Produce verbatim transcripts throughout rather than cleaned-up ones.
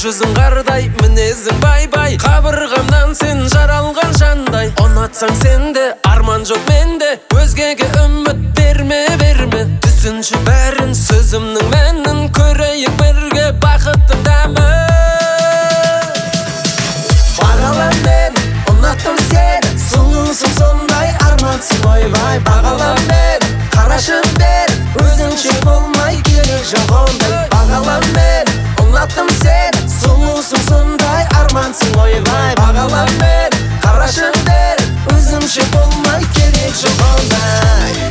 жүзің қардай, мінезің бай-бай. Қабырғамнан сен жаралған жандай. Ұнатсаң сенде, арман жоқ менде. Өзгеге үміт берме, берме. Түсінші бәрін, сөзімнің мәнін. Көрейік бірге бақыттың дәмін. Бағалам мен, ұнаттым сені. Сұлусың сондай, армансың ойбай. Бағалам мен, қарашым бер. Өзіңше болмай керек жоқ ондай. Бағалам мен, ұнаттым сені. Сұлусың сондай, армансың ойбай. Бағалам мен, қарашым бер. Өзіңше болмай керек жоқ ондай.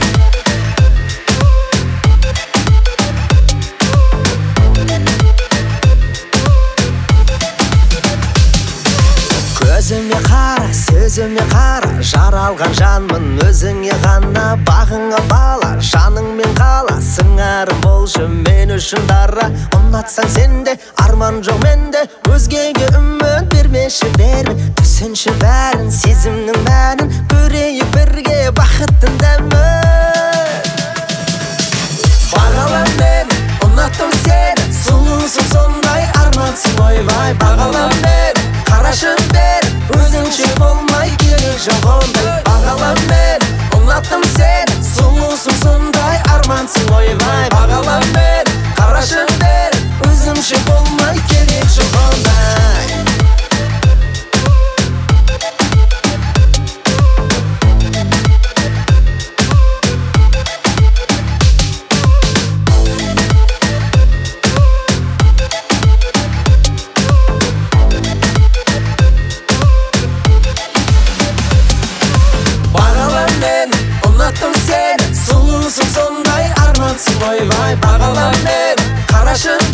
Көзіме қара, сөзіме қара, жаралған жанмын өзіңе ғана. Бағыңа бала, жаныңмен қала, сыңарым болшы мен үшін дара. Ұнатсаң сенде, арман жоқ менде. Өзгеге үміт бермеші берме. Түсінші бәрін, сезімнің мәнін. Көрейік бірге бақыттың дәмін. Бағалам мен, ұнаттым сені. Сұлусың сондай, армансың ойбай. Бағалам мен, қарашым бер. Өзіңше болмай керек жоқ ондай. Бағалам мен, ұнаттым сені. Сұлусың сондай, армансың ойбай. Бағалам мен, қарашым бер. Өзіңше болмай керек жоқ ондай. Ұнаттым сені, сұлусың сондай, армансың ойбай. Бағалам мен, қарашым